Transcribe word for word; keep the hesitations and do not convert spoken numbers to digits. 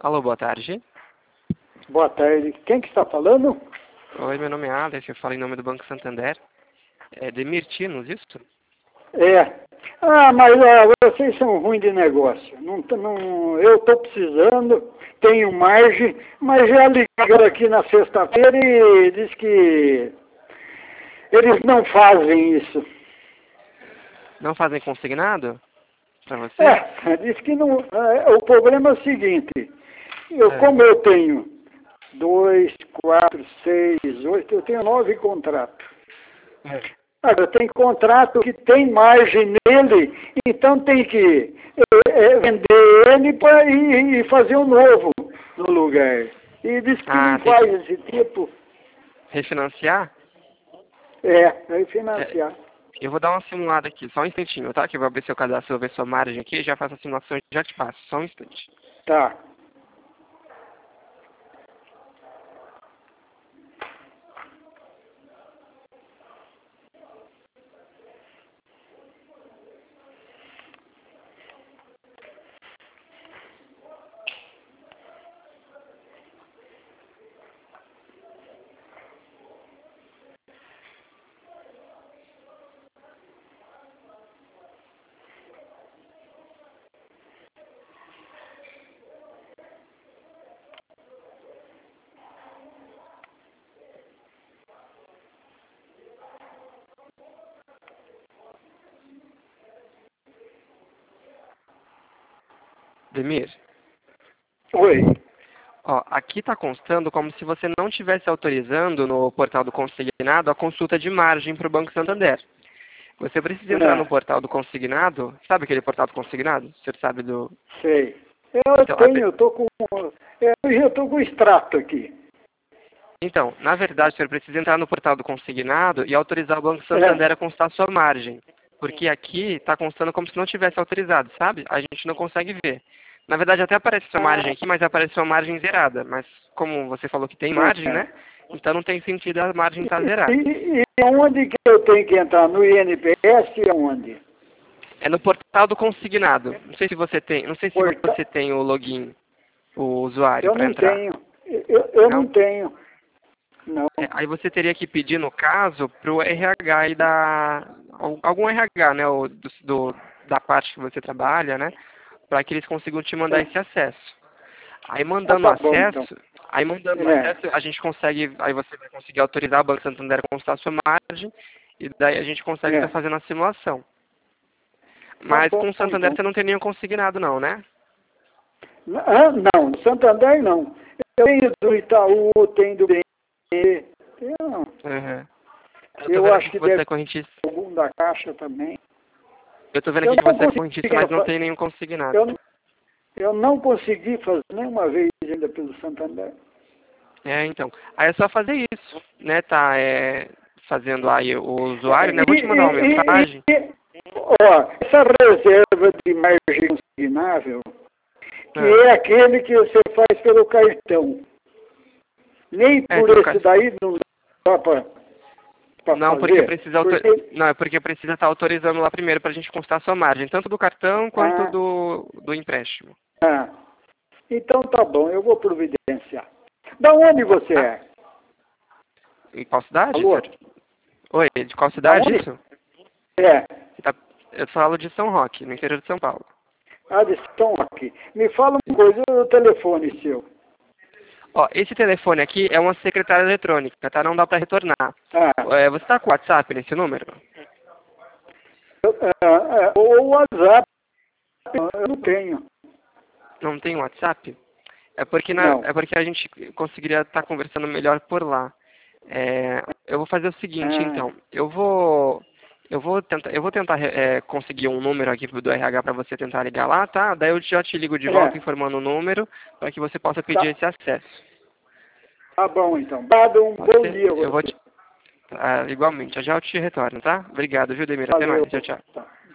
Alô, boa tarde. Boa tarde. Quem que está falando? Oi, meu nome é Alex, eu falo em nome do Banco Santander. É Demir Tinos, isso? É. Ah, mas ah, vocês são ruins de negócio. Não, não, eu estou precisando, tenho margem, mas já ligaram aqui na sexta-feira e diz que eles não fazem isso. Não fazem consignado? Para você? É, diz que não. É, o problema é o seguinte, eu, É. como eu tenho dois, quatro, seis, oito, eu tenho nove contratos. É. Agora, tem contrato que tem margem nele, então tem que é, é, vender ele pra, e, e fazer um novo no lugar. E diz que Ah, não tem faz que esse tipo, refinanciar? é, vai É, financiar. eu vou dar uma simulada aqui, só um instantinho, tá? Que eu vou abrir seu cadastro, vou ver sua margem aqui, já faço a simulação e já te passo, só um instante. Tá. Demir, Oi. ó, aqui está constando como se você não estivesse autorizando no portal do consignado a consulta de margem para o Banco Santander. Você precisa entrar no Ah, portal do consignado, sabe aquele portal do consignado? Você sabe do... sei. Eu Então, a tenho, pe- eu tô com. Eu já estou com o extrato aqui. então, na verdade, você precisa entrar no portal do consignado e autorizar o Banco É. Santander a constar sua margem. Porque aqui está constando como se não tivesse autorizado, sabe? A gente não consegue ver. Na verdade, até aparece sua margem Ah, aqui, mas aparece sua margem zerada. Mas como você falou que tem margem, é. né? Então não tem sentido a margem estar E, zerada. e, e onde que eu tenho que entrar? No I N P S e aonde? É no portal do consignado. Não sei se você tem, não sei se Porta... você tem o login, o usuário Eu para não entrar. tenho. Eu, eu não Não? tenho. Não. É, aí você teria que pedir, no caso, para o R H e da... algum R H, né? O, do, do- da parte que você trabalha, né? Para que eles consigam te mandar esse É. acesso. Aí Ah, mandando o tá bom, então. acesso, aí mandando o É. acesso, a gente consegue, aí você vai conseguir autorizar o Banco Santander a constar a sua margem, e daí a gente consegue estar É. fazendo a simulação. Tá Mas bom, com o Santander então. você não tem nenhum consignado não, né? Ah, não, do Santander não. Eu tenho do Itaú, tenho do B N. Tenho, Uhum. Eu tô eu vendo acho aqui que que você deve é correntista. ter algum da Caixa também. Eu tô vendo Eu aqui que não você é consegui, correntista, mas não tem nenhum consignado. eu, eu não consegui fazer nenhuma vez ainda pelo Santander. É, então. Aí é só fazer isso, né? Tá é, fazendo aí o usuário, né? E, Eu vou te mandar uma e, e, mensagem. e, ó, essa reserva de margem consignável, que Ah, é aquele que você faz pelo cartão. Nem é, por pelo esse caso. daí não dá para Não, porque fazer, precisa autor... porque... Não, é porque precisa estar autorizando lá primeiro para a gente constar a sua margem, tanto do cartão quanto Ah, do, do empréstimo. ah, então tá bom, eu vou providenciar. Da onde você Tá? é? Em qual cidade, Alô? senhor? Oi, de qual Da cidade onde? isso? É, Tá- Eu falo de São Roque, no interior de São Paulo. a de São Roque. Me fala uma Isso. coisa, o telefone seu. Ó, esse telefone aqui é uma secretária eletrônica, tá? Não dá para retornar. Ah, É, você tá com WhatsApp nesse número? eu, ah, ah, o WhatsApp eu não tenho. Não tem WhatsApp? É porque, na, Não. é porque a gente conseguiria estar conversando melhor por lá. É, eu vou fazer o seguinte, Ah, então. Eu vou, eu vou tentar, eu vou tentar é, conseguir um número aqui do R H para você tentar ligar lá, tá? Daí eu já te ligo de volta é, informando o número para que você possa pedir tá, esse acesso. tá bom então. Dado um Pode bom ser? dia a Eu vou você. te, ah, igualmente. Já já eu te retorno, tá? Obrigado, viu, Demir? Até Valeu. mais. Tchau, tchau. Tá.